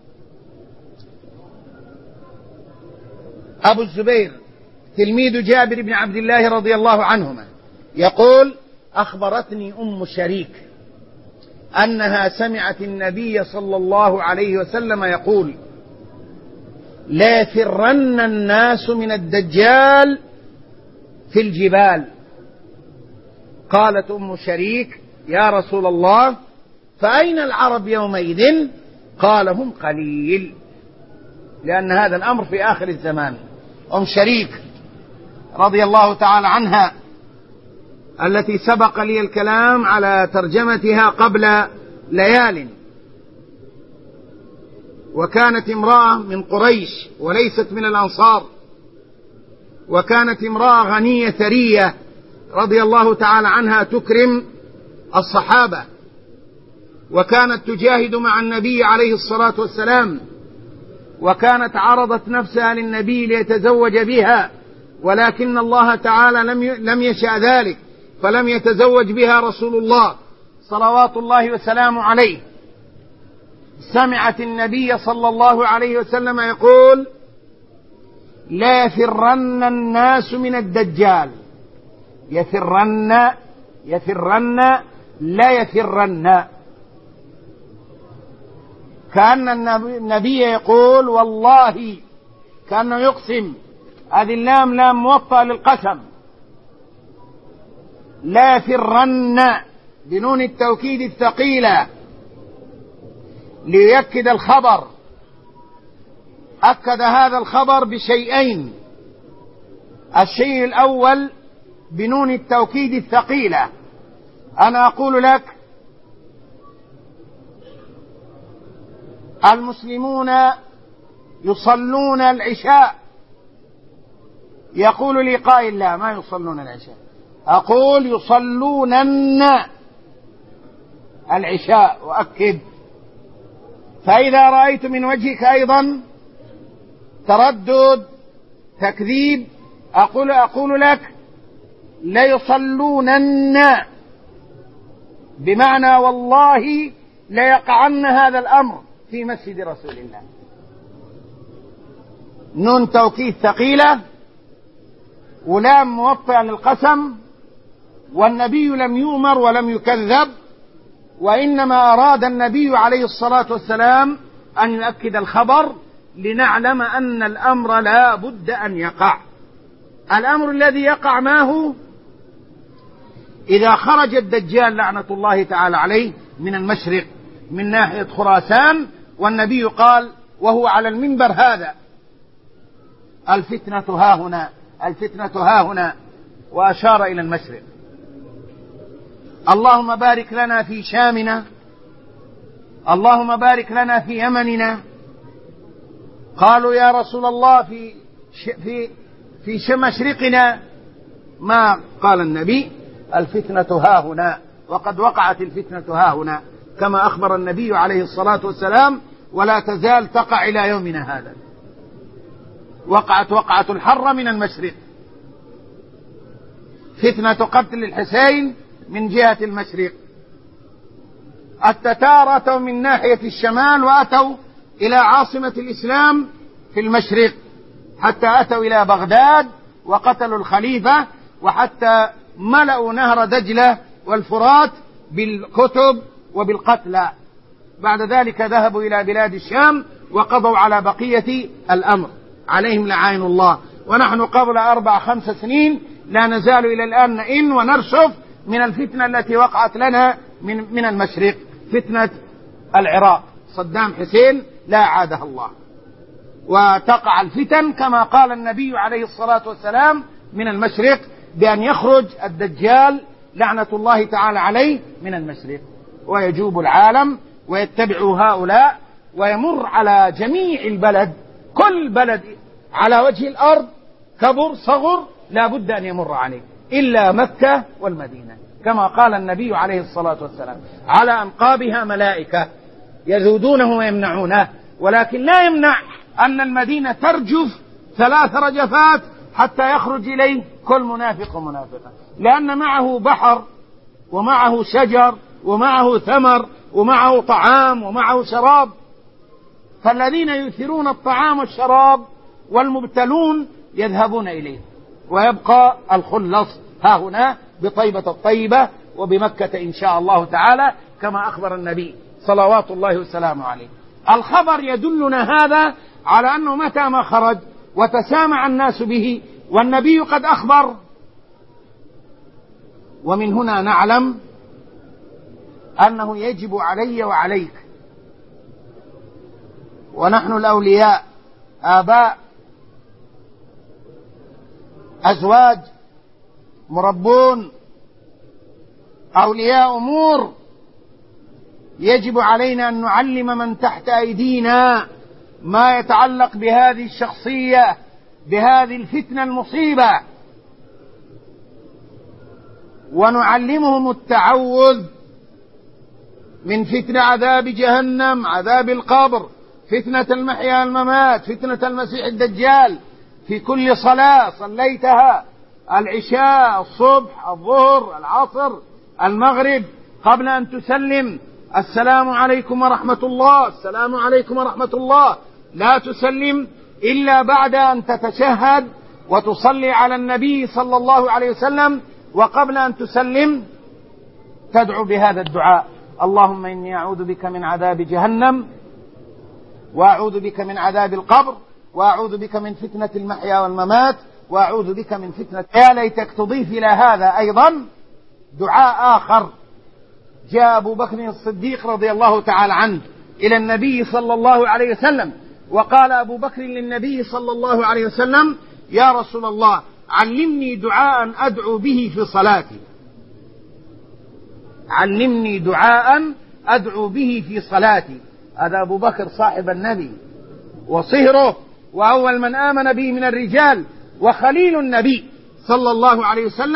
أبو الزبير تلميذ جابر بن عبد الله رضي الله عنهما يقول أخبرتني أم شريك أنها سمعت النبي صلى الله عليه وسلم يقول لا يفرن الناس من الدجال في الجبال. قالت أم شريك يا رسول الله فأين العرب يومئذ؟ قال هم قليل، لأن هذا الأمر في آخر الزمان. أم شريك رضي الله تعالى عنها التي سبق لي الكلام على ترجمتها قبل ليال، وكانت امرأة من قريش وليست من الأنصار، وكانت امرأة غنية ثرية رضي الله تعالى عنها تكرم الصحابة، وكانت تجاهد مع النبي عليه الصلاة والسلام، وكانت عرضت نفسها للنبي ليتزوج بها، ولكن الله تعالى لم يشأ ذلك فلم يتزوج بها رسول الله صلوات الله وسلامه عليه. سمعت النبي صلى الله عليه وسلم يقول لا يفرن الناس من الدجال. يفرن لا يفرن، كأن النبي يقول والله، كأنه يقسم، هذه اللام لام موطأة للقسم. لا يفرن بنون التوكيد الثقيلة ليؤكد الخبر. أكد هذا الخبر بشيئين: الشيء الأول بنون التوكيد الثقيلة، أنا أقول لك المسلمون يصلون العشاء، يقول لي قائل لا ما يصلون العشاء، أقول يصلونن العشاء، وأكد. فإذا رأيت من وجهك أيضا تردد تكذيب أقول لك ليصلونن، بمعنى والله ليقعن هذا الأمر في مسجد رسول الله. نون توكيد ثقيلة ولام موطئة للقسم، والنبي لم يؤمر ولم يكذب، وإنما أراد النبي عليه الصلاة والسلام أن يؤكد الخبر لنعلم أن الأمر لا بد أن يقع. الأمر الذي يقع ما هو؟ إذا خرج الدجال لعنة الله تعالى عليه من المشرق من ناحية خراسان، والنبي قال وهو على المنبر هذا: الفتنة ها هنا، الفتنة ها هنا، وأشار إلى المشرق. اللهم بارك لنا في شامنا، اللهم بارك لنا في يمننا. قالوا يا رسول الله في مشرقنا، ما قال النبي الفتنة ها هنا، وقد وقعت الفتنة ها هنا كما أخبر النبي عليه الصلاة والسلام، ولا تزال تقع إلى يومنا هذا. وقعت وقعة الحرة من المشرق، فتنة قتل الحسين من جهة المشرق. التتار أتوا من ناحية الشمال وأتوا إلى عاصمة الإسلام في المشرق، حتى أتوا إلى بغداد وقتلوا الخليفة، وحتى ملأوا نهر دجلة والفرات بالكتب وبالقتلى. بعد ذلك ذهبوا إلى بلاد الشام وقضوا على بقية الأمر، عليهم لعائن الله. ونحن قبل 4-5 سنين لا نزال إلى الآن نئن ونرشف من الفتنة التي وقعت لنا من المشرق، فتنة العراق، صدام حسين لا عادها الله. وتقع الفتن كما قال النبي عليه الصلاة والسلام من المشرق، بأن يخرج الدجال لعنة الله تعالى عليه من المشرق، ويجوب العالم ويتبع هؤلاء، ويمر على جميع البلد، كل بلد على وجه الأرض كبر صغر لا بد أن يمر عليه، إلا مكة والمدينة، كما قال النبي عليه الصلاة والسلام: على أنقابها ملائكة يذودونه ويمنعونه. ولكن لا يمنع أن المدينة ترجف 3 رجفات حتى يخرج إليه كل منافق ومنافقة، لأن معه بحر ومعه شجر ومعه ثمر ومعه طعام ومعه شراب. فالذين يؤثرون الطعام والشراب والمبتلون يذهبون إليه، ويبقى الخلص ها هنا بطيبة الطيبة وبمكة إن شاء الله تعالى، كما أخبر النبي صلوات الله وسلامه عليه. الخبر يدلنا هذا على أنه متى ما خرج وتسامع الناس به والنبي قد أخبر. ومن هنا نعلم أنه يجب علي وعليك، ونحن الأولياء، آباء، أزواج، مربون، أولياء أمور، يجب علينا أن نعلم من تحت أيدينا ما يتعلق بهذه الشخصية، بهذه الفتنة المصيبة، ونعلمهم التعوذ من فتنة عذاب جهنم، عذاب القبر، فتنة المحيا والممات، فتنة المسيح الدجال. في كل صلاة صليتها، العشاء، الصبح، الظهر، العصر، المغرب، قبل أن تسلم: السلام عليكم ورحمة الله، السلام عليكم ورحمة الله. لا تسلم إلا بعد أن تتشهد وتصلي على النبي صلى الله عليه وسلم، وقبل أن تسلم تدعو بهذا الدعاء: اللهم إني أعوذ بك من عذاب جهنم، وأعوذ بك من عذاب القبر، وأعوذ بك من فتنة المحيا والممات، وأعوذ بك من فتنة. يا ليتك تضيف إلى هذا أيضا دعاء آخر. جاء أبو بكر الصديق رضي الله تعالى عنه إلى النبي صلى الله عليه وسلم، وقال أبو بكر للنبي صلى الله عليه وسلم: يا رسول الله، علمني دعاء أدعو به في صلاتي، علمني دعاء أدعو به في صلاتي. هذا أبو بكر صاحب النبي وصهره، وأول من آمن به من الرجال، وخليل النبي صلى الله عليه وسلم،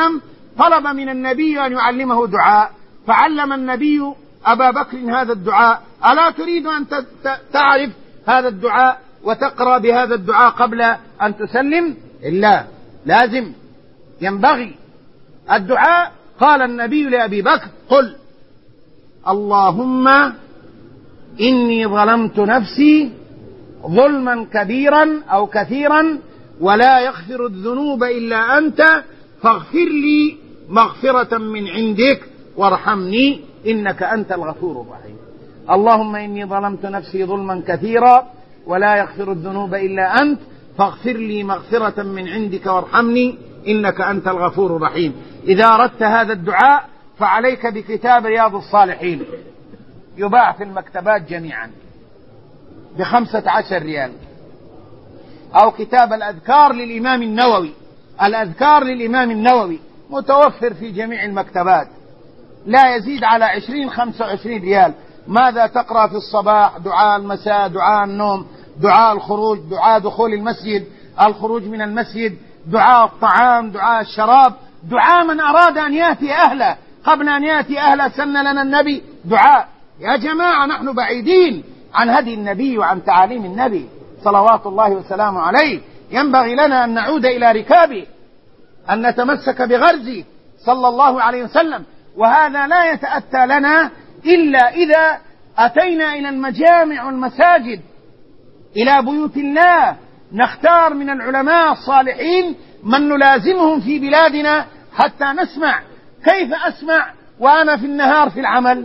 طلب من النبي أن يعلمه دعاء، فعلم النبي أبا بكر هذا الدعاء. ألا تريد أن تعرف هذا الدعاء وتقرأ بهذا الدعاء قبل أن تسلم؟ إلا لازم ينبغي الدعاء. قال النبي لأبي بكر: قل اللهم إني ظلمت نفسي ظلما كبيرا أو كثيرا ولا يغفر الذنوب إلا أنت فاغفر لي مغفرة من عندك وارحمني إنك أنت الغفور الرحيم. اللهم إني ظلمت نفسي ظلما كثيرا ولا يغفر الذنوب إلا أنت فاغفر لي مغفرة من عندك وارحمني إنك أنت الغفور الرحيم. إذا أردت هذا الدعاء فعليك بكتاب رياض الصالحين، يباع في المكتبات جميعا ب15 ريال، أو كتاب الأذكار للإمام النووي. الأذكار للإمام النووي متوفر في جميع المكتبات، لا يزيد على 20-25 ريال. ماذا تقرأ في الصباح؟ دعاء المساء، دعاء النوم، دعاء الخروج، دعاء دخول المسجد، الخروج من المسجد، دعاء الطعام، دعاء الشراب، دعاء من أراد أن يأتي أهله قبل أن يأتي أهله. سن لنا النبي دعاء. يا جماعة نحن بعيدين عن هدي النبي وعن تعاليم النبي صلوات الله وسلامه عليه. ينبغي لنا أن نعود إلى ركابه، أن نتمسك بغرزه صلى الله عليه وسلم. وهذا لا يتأتى لنا إلا إذا أتينا إلى المجامع والمساجد، إلى بيوت الله، نختار من العلماء الصالحين من نلازمهم في بلادنا حتى نسمع. كيف أسمع وأنا في النهار في العمل؟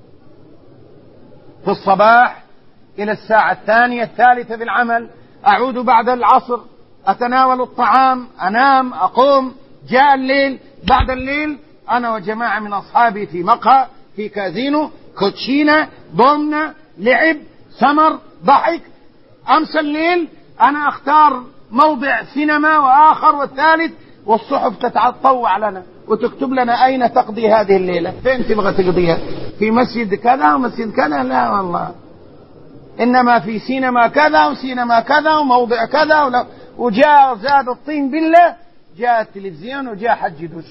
في الصباح إلى الساعة 2-3 في العمل، أعود بعد العصر، أتناول الطعام، أنام، أقوم، جاء الليل، بعد الليل أنا وجماعة من أصحابي في مقهى، في كازينو، كوتشينة، ضمنة، لعب، سمر، ضحك. أمس الليل أنا أختار موضع سينما وآخر والثالث، والصحف تتطوع لنا وتكتب لنا أين تقضي هذه الليلة، فين تبغى تقضيها؟ في مسجد كذا ومسجد كذا؟ لا والله، إنما في سينما كذا وسينما كذا وموضع كذا. وجاء زاد الطين بالله، جاء التلفزيون وجاء حج دش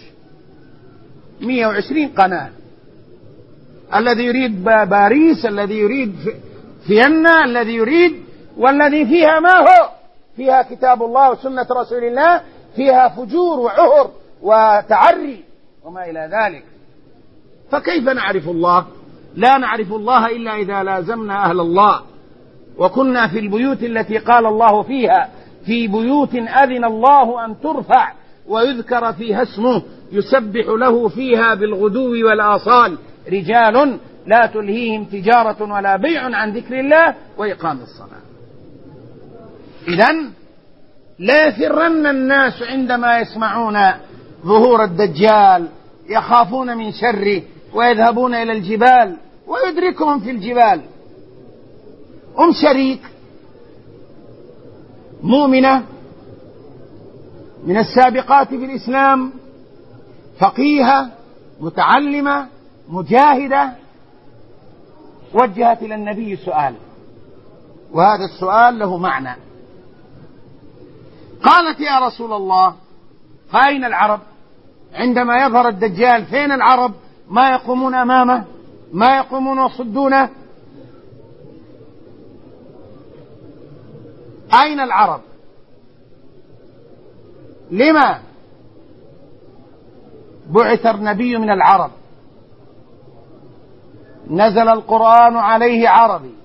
120 قناة. الذي يريد باريس، الذي يريد فيينا، الذي يريد، والذي فيها ما هو، فيها كتاب الله وسنة رسول الله، فيها فجور وعهر وتعري وما إلى ذلك. فكيف نعرف الله؟ لا نعرف الله إلا إذا لازمنا أهل الله وكنا في البيوت التي قال الله فيها: في بيوت أذن الله أن ترفع ويذكر فيها اسمه يسبح له فيها بالغدو والآصال رجال لا تلهيهم تجارة ولا بيع عن ذكر الله وإقام الصلاة. إذن لا يفرن الناس عندما يسمعون ظهور الدجال، يخافون من شره ويذهبون إلى الجبال ويدركهم في الجبال. شريك مؤمنة من السابقات في الإسلام، فقيهة متعلمة مجاهدة، وجهت إلى النبي سؤال، وهذا السؤال له معنى. قالت: يا رسول الله، فأين العرب؟ عندما يظهر الدجال فين العرب؟ ما يقومون أمامه، ما يقومون يصدونه. أين العرب؟ لما بعث النبي من العرب؟ نزل القرآن عليه عربي،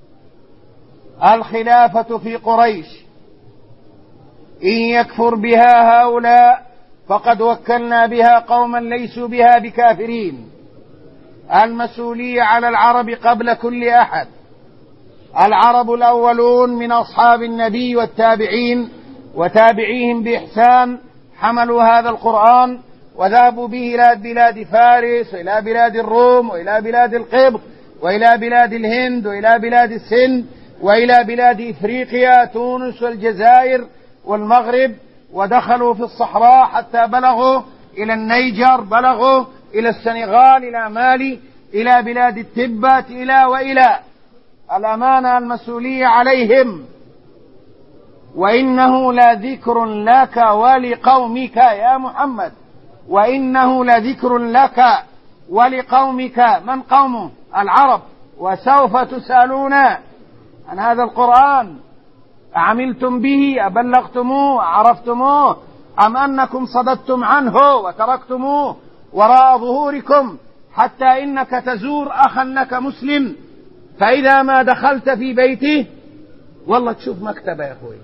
الخلافة في قريش، إن يكفر بها هؤلاء فقد وكلنا بها قوما ليسوا بها بكافرين. المسؤولية على العرب قبل كل أحد. العرب الأولون من أصحاب النبي والتابعين وتابعيهم بإحسان حملوا هذا القرآن وذهبوا به إلى بلاد فارس وإلى بلاد الروم وإلى بلاد القبط وإلى بلاد الهند وإلى بلاد السند وإلى بلاد إفريقيا، تونس والجزائر والمغرب، ودخلوا في الصحراء حتى بلغوا إلى النيجر، بلغوا إلى السنغال، إلى مالي، إلى بلاد التبت، إلى وإلى. الأمانة المسؤولية عليهم. وإنه لذكر لك ولقومك يا محمد وإنه لذكر لك ولقومك. من قومه؟ العرب. وسوف تسألون عن هذا القرآن أعملتم به أبلغتموه عرفتموه أم أنكم صددتم عنه وتركتموه وراء ظهوركم، حتى إنك تزور أخا لك مسلم فإذا ما دخلت في بيته والله تشوف مكتبة يا أخوي،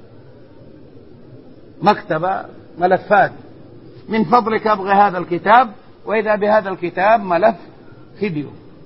مكتبة ملفات، من فضلك أبغى هذا الكتاب، وإذا بهذا الكتاب ملف فيديو،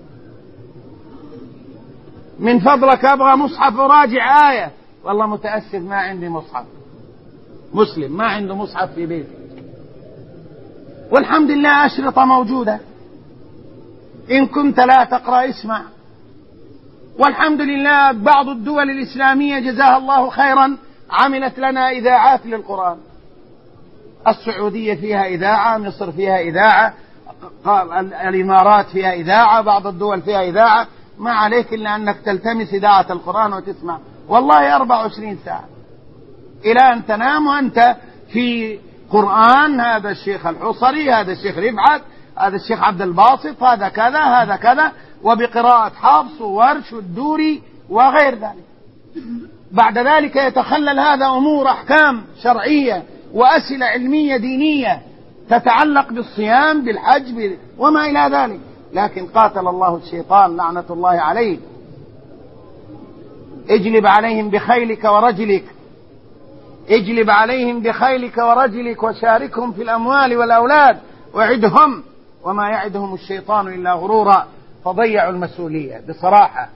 من فضلك أبغى مصحف وراجع آية، والله متأسف ما عندي مصحف. مسلم ما عنده مصحف في بيته، والحمد لله أشرطة موجودة، إن كنت لا تقرأ اسمع. والحمد لله بعض الدول الإسلامية جزاها الله خيرا عملت لنا إذاعات للقرآن، السعودية فيها إذاعة، مصر فيها إذاعة، الإمارات فيها إذاعة، بعض الدول فيها إذاعة، ما عليك إلا أنك تلتمس إذاعة القرآن وتسمع، والله 24 ساعة إلى أن تنام وأنت في قرآن. هذا الشيخ الحصري، هذا الشيخ رفعت، هذا الشيخ عبد الباسط، هذا كذا هذا كذا، وبقراءة حفص وورش والدوري وغير ذلك. بعد ذلك يتخلل هذا أمور أحكام شرعية وأسئلة علمية دينية تتعلق بالصيام بالحج وما إلى ذلك. لكن قاتل الله الشيطان لعنة الله عليه. اجلب عليهم بخيلك ورجلك، اجلب عليهم بخيلك ورجلك وشاركهم في الأموال والأولاد وعدهم وما يعدهم الشيطان إلا غرورا. فضيعوا المسؤولية بصراحة،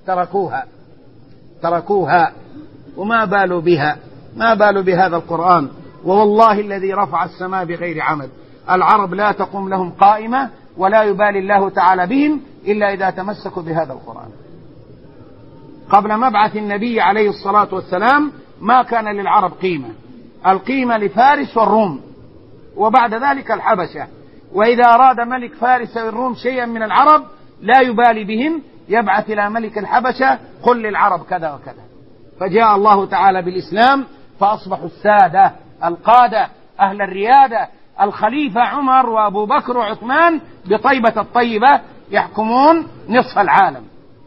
تركوها وما بالوا بها، ما بالوا بهذا القرآن. ووالله الذي رفع السماء بغير عمد، العرب لا تقوم لهم قائمة ولا يبالي الله تعالى بهم إلا إذا تمسكوا بهذا القرآن. قبل مبعث النبي عليه الصلاة والسلام ما كان للعرب قيمة، القيمة لفارس والروم، وبعد ذلك الحبشة. وإذا أراد ملك فارس والروم شيئا من العرب لا يبالي بهم، يبعث إلى ملك الحبشة قل للعرب كذا وكذا. فجاء الله تعالى بالإسلام فأصبحوا السادة القادة أهل الريادة، الخليفة عمر وأبو بكر وعثمان بطيبة الطيبة يحكمون نصف العالم.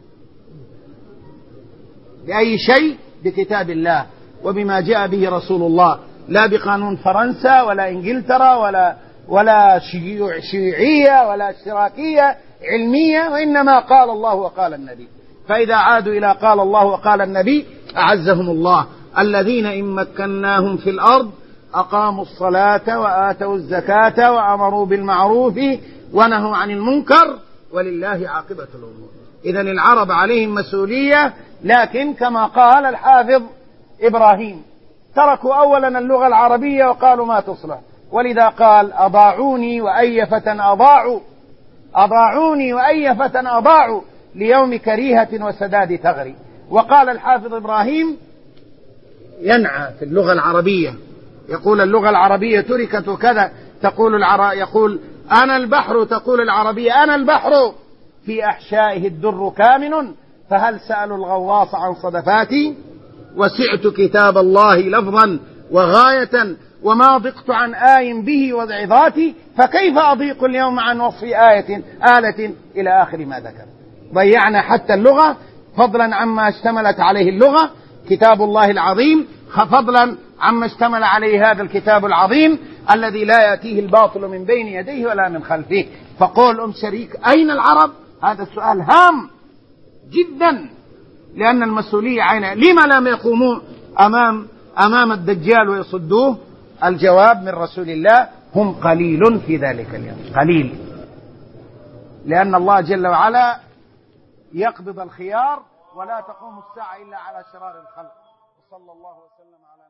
بأي شيء؟ بكتاب الله وبما جاء به رسول الله، لا بقانون فرنسا ولا إنجلترا ولا شيوعية ولا اشتراكية علمية، وإنما قال الله وقال النبي. فإذا عادوا إلى قال الله وقال النبي أعزهم الله. الذين إن مكناهم في الأرض أقاموا الصلاة وآتوا الزكاة وأمروا بالمعروف ونهوا عن المنكر ولله عاقبة الأمور. إذن العرب عليهم مسؤولية، لكن كما قال الحافظ إبراهيم تركوا أولا اللغة العربية وقالوا ما تصلح، ولذا قال أضاعوني وأي فتى أضاعوا، أضاعوني وأي فتى أضاعوا ليوم كريهة وسداد ثغري. وقال الحافظ إبراهيم ينعى في اللغة العربية، يقول اللغة العربية تركت وكذا، يقول أنا البحر، تقول العربية أنا البحر في أحشائه الدر كامن، فهل سألوا الغواص عن صدفاتي؟ وسعت كتاب الله لفظا وغاية وما ضقت عن آي به وضعظاتي، فكيف أضيق اليوم عن وصف آلة إلى آخر ما ذكر. ضيعنا حتى اللغة، فضلا عما اشتملت عليه اللغة كتاب الله العظيم، فضلا عما اشتمل عليه هذا الكتاب العظيم الذي لا يأتيه الباطل من بين يديه ولا من خلفه. فقول شريك أين العرب؟ هذا السؤال هام جدا، لأن المسؤولية عينها. لما لم يقوموا أمام الدجال ويصدوه؟ الجواب من رسول الله هم قليل في ذلك اليوم، قليل، لأن الله جل وعلا يقبض الخيار ولا تقوم الساعة إلا على شرار الخلق. وصلى الله وسلم على